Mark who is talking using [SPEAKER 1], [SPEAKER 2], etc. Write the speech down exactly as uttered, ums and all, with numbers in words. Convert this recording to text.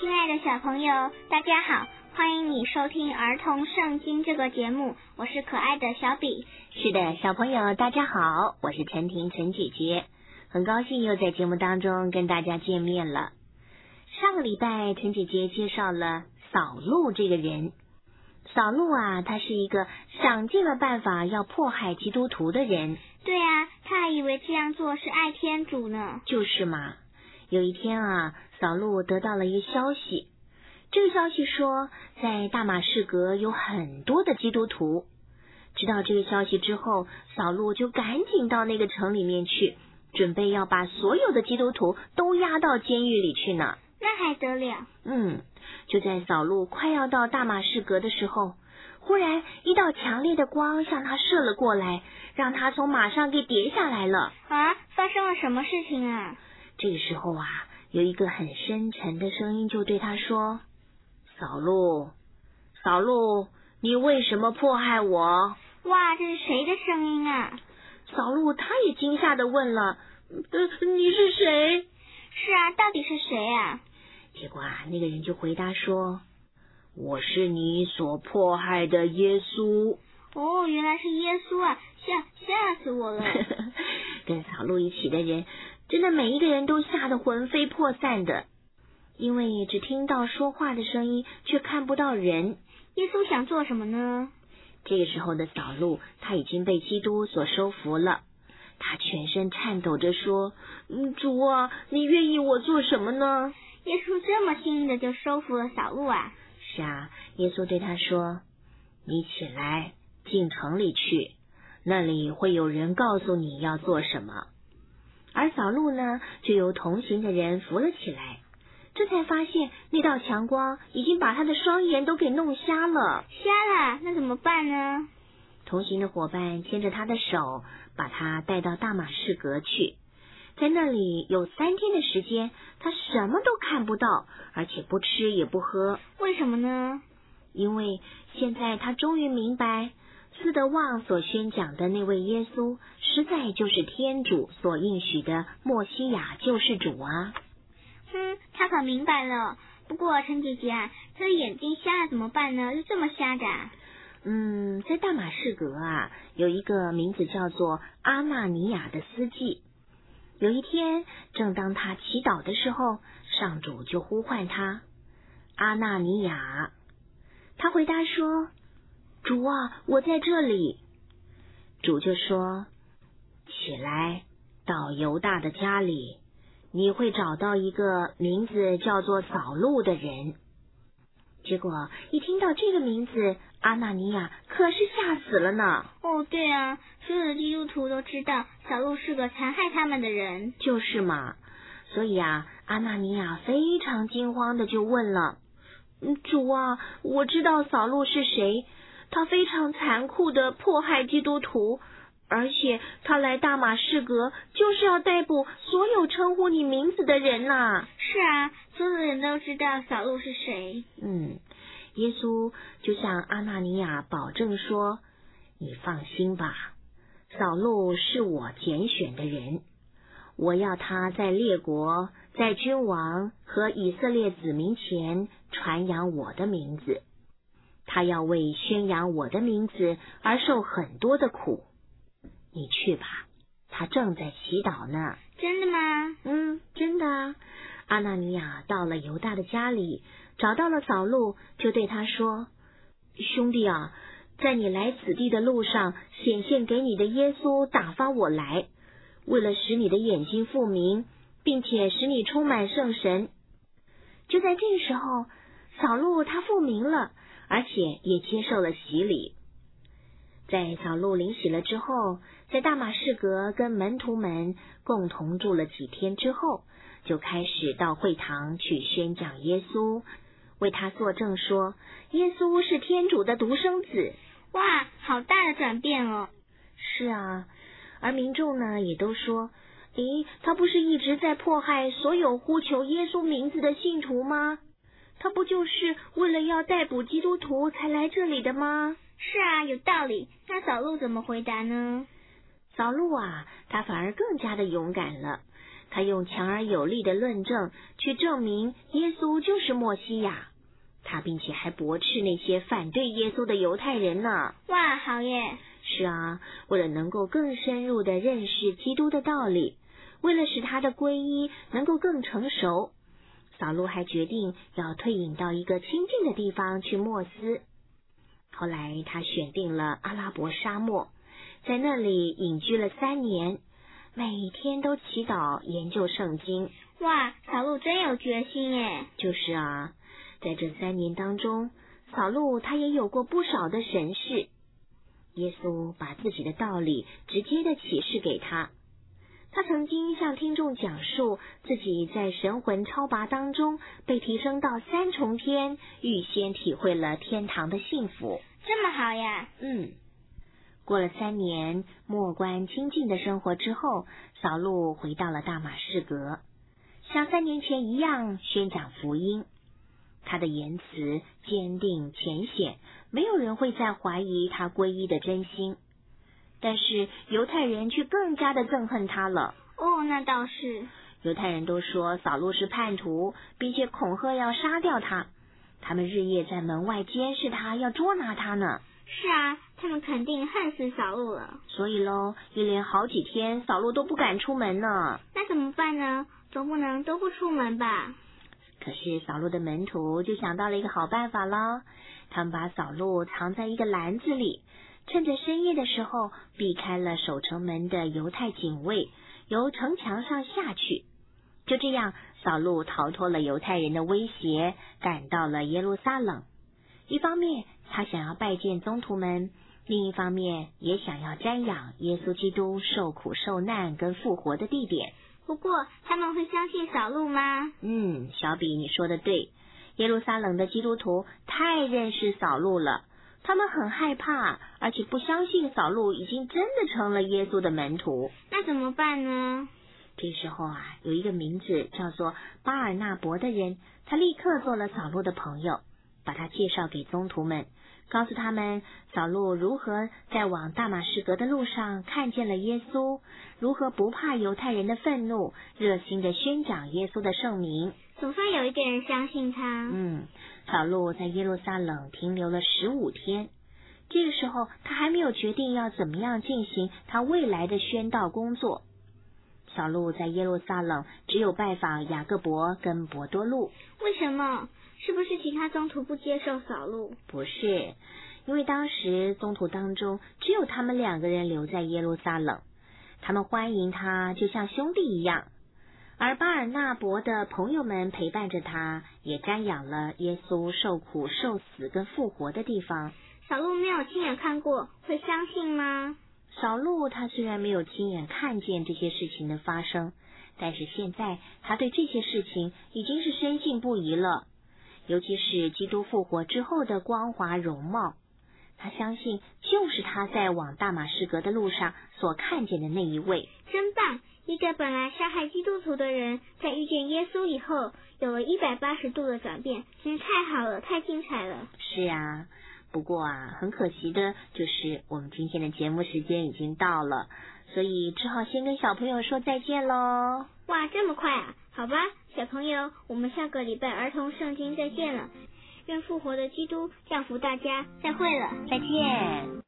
[SPEAKER 1] 亲爱的小朋友，大家好，欢迎你收听儿童圣经这个节目，我是可爱的小比。
[SPEAKER 2] 是的，小朋友大家好，我是陈婷陈姐姐，很高兴又在节目当中跟大家见面了。上个礼拜陈姐姐介绍了扫路这个人，扫路啊，他是一个想尽了办法要迫害基督徒的人。
[SPEAKER 1] 对啊，他还以为这样做是爱天主呢。
[SPEAKER 2] 就是嘛。有一天啊，扫路得到了一个消息，这个消息说在大马士革有很多的基督徒。知道这个消息之后，扫路就赶紧到那个城里面去，准备要把所有的基督徒都押到监狱里去呢。
[SPEAKER 1] 那还得了？
[SPEAKER 2] 嗯，就在扫路快要到大马士革的时候，忽然一道强烈的光向他射了过来，让他从马上给跌下来了。
[SPEAKER 1] 啊，发生了什么事情啊？
[SPEAKER 2] 这个时候啊，有一个很深沉的声音就对他说：扫路，扫路，你为什么迫害我？
[SPEAKER 1] 哇，这是谁的声音啊？
[SPEAKER 2] 扫路他也惊吓地问了：呃，你是谁？
[SPEAKER 1] 是啊，到底是谁啊？
[SPEAKER 2] 结果啊，那个人就回答说：我是你所迫害的耶稣。
[SPEAKER 1] 哦，原来是耶稣啊，吓吓死我了。
[SPEAKER 2] 跟扫路一起的人真的每一个人都吓得魂飞魄散的，因为只听到说话的声音，却看不到人。
[SPEAKER 1] 耶稣想做什么呢？
[SPEAKER 2] 这个时候的扫路他已经被基督所收服了，他全身颤抖着说：嗯，主啊，你愿意我做什么呢？
[SPEAKER 1] 耶稣这么轻易的就收服了扫路啊？
[SPEAKER 2] 是啊，耶稣对他说：你起来进城里去，那里会有人告诉你要做什么。而扫路呢，就由同行的人扶了起来，这才发现那道强光已经把他的双眼都给弄瞎了。
[SPEAKER 1] 瞎了，那怎么办呢？
[SPEAKER 2] 同行的伙伴牵着他的手，把他带到大马士革去。在那里有三天的时间，他什么都看不到，而且不吃也不喝。
[SPEAKER 1] 为什么呢？
[SPEAKER 2] 因为现在他终于明白，斯德旺所宣讲的那位耶稣，实在就是天主所应许的默西亚救世主啊。
[SPEAKER 1] 哼，他可明白了。不过陈姐姐啊，他的眼睛瞎了怎么办呢？就这么瞎的啊？
[SPEAKER 2] 嗯，在大马士革啊，有一个名字叫做阿纳尼亚的司祭。有一天，正当他祈祷的时候，上主就呼唤他：阿纳尼亚。他回答说：主啊，我在这里。主就说：起来，到犹大的家里，你会找到一个名字叫做扫路的人。结果一听到这个名字，阿纳尼亚可是吓死了呢。
[SPEAKER 1] 哦，对啊，所有的基督徒都知道扫路是个残害他们的人。
[SPEAKER 2] 就是嘛。所以啊，阿纳尼亚非常惊慌的就问了：主啊，我知道扫路是谁，他非常残酷的迫害基督徒，而且他来大马士革就是要逮捕所有称呼你名字的人呐。
[SPEAKER 1] 是啊，所有的人都知道扫路是谁。
[SPEAKER 2] 嗯，耶稣就向阿纳尼亚保证说：你放心吧，扫路是我拣选的人，我要他在列国，在君王和以色列子民前传扬我的名字，他要为宣扬我的名字而受很多的苦。你去吧，他正在祈祷呢。
[SPEAKER 1] 真的吗？
[SPEAKER 2] 嗯，真的啊。阿纳尼亚到了犹大的家里，找到了扫路，就对他说：兄弟啊，在你来此地的路上显现给你的耶稣打发我来，为了使你的眼睛复明，并且使你充满圣神。就在这时候，扫路他复明了，而且也接受了洗礼。在扫路领洗了之后，在大马士革跟门徒们共同住了几天之后，就开始到会堂去宣讲耶稣，为他作证说耶稣是天主的独生子。
[SPEAKER 1] 哇，好大的转变哦。
[SPEAKER 2] 是啊，而民众呢也都说，咦，他不是一直在迫害所有呼求耶稣名字的信徒吗？他不就是为了要逮捕基督徒才来这里的吗？
[SPEAKER 1] 是啊，有道理。那扫路怎么回答呢？
[SPEAKER 2] 扫路啊，他反而更加的勇敢了。 他用强而有力的论证去证明耶稣就是默西亚，他并且还驳斥那些反对耶稣的犹太人呢。
[SPEAKER 1] 哇，好耶！
[SPEAKER 2] 是啊，为了能够更深入的认识基督的道理，为了使他的皈依能够更成熟，扫路还决定要退隐到一个清静的地方去默思。后来他选定了阿拉伯沙漠，在那里隐居了三年，每天都祈祷研究圣经。
[SPEAKER 1] 哇，扫路真有决心耶！
[SPEAKER 2] 就是啊，在这三年当中，扫路他也有过不少的神事。耶稣把自己的道理直接的启示给他。他曾经向听众讲述自己在神魂超拔当中被提升到三重天，预先体会了天堂的幸福。
[SPEAKER 1] 这么好呀！
[SPEAKER 2] 嗯，过了三年默观清静的生活之后，扫路回到了大马士革，像三年前一样宣讲福音。他的言辞坚定浅显，没有人会再怀疑他皈依的真心。但是犹太人却更加的憎恨他了。
[SPEAKER 1] 哦，那倒是。
[SPEAKER 2] 犹太人都说扫路是叛徒，并且恐吓要杀掉他。他们日夜在门外监视他，要捉拿他呢。
[SPEAKER 1] 是啊，他们肯定恨死扫路了。
[SPEAKER 2] 所以咯，一连好几天扫路都不敢出门呢。
[SPEAKER 1] 那怎么办呢？总不能都不出门吧？
[SPEAKER 2] 可是扫路的门徒就想到了一个好办法了，他们把扫路藏在一个篮子里，趁着深夜的时候避开了守城门的犹太警卫，由城墙上下去。就这样，扫路逃脱了犹太人的威胁，赶到了耶路撒冷。一方面他想要拜见宗徒们，另一方面也想要瞻仰耶稣基督受苦受难跟复活的地点。
[SPEAKER 1] 不过他们会相信扫路吗？
[SPEAKER 2] 嗯，小比你说的对，耶路撒冷的基督徒太认识扫路了，他们很害怕，而且不相信扫路已经真的成了耶稣的门徒。
[SPEAKER 1] 那怎么办呢？
[SPEAKER 2] 这时候啊，有一个名字叫做巴尔纳伯的人，他立刻做了扫路的朋友，把他介绍给宗徒们，告诉他们扫路如何在往大马士革的路上看见了耶稣，如何不怕犹太人的愤怒，热心的宣讲耶稣的圣名。
[SPEAKER 1] 总算有一个人相信他。
[SPEAKER 2] 嗯，扫路在耶路撒冷停留了十五天。这个时候他还没有决定要怎么样进行他未来的宣道工作。扫路在耶路撒冷只有拜访雅各伯跟伯多禄。
[SPEAKER 1] 为什么？是不是其他宗徒不接受扫路？
[SPEAKER 2] 不是，因为当时宗徒当中只有他们两个人留在耶路撒冷，他们欢迎他就像兄弟一样。而巴尔纳伯的朋友们陪伴着他，也瞻仰了耶稣受苦受死跟复活的地方。
[SPEAKER 1] 扫路没有亲眼看过，会相信吗？
[SPEAKER 2] 扫路他虽然没有亲眼看见这些事情的发生，但是现在他对这些事情已经是深信不疑了，尤其是基督复活之后的光华容貌，他相信就是他在往大马士革的路上所看见的那一位。
[SPEAKER 1] 真棒！一个本来杀害基督徒的人，在遇见耶稣以后，有了一百八十度的转变，真是太好了，太精彩了。
[SPEAKER 2] 是啊，不过啊，很可惜的就是我们今天的节目时间已经到了，所以只好先跟小朋友说再见咯。
[SPEAKER 1] 哇，这么快啊！好吧，小朋友，我们下个礼拜儿童圣经再见了。愿复活的基督降福大家，再会了，
[SPEAKER 2] 再见。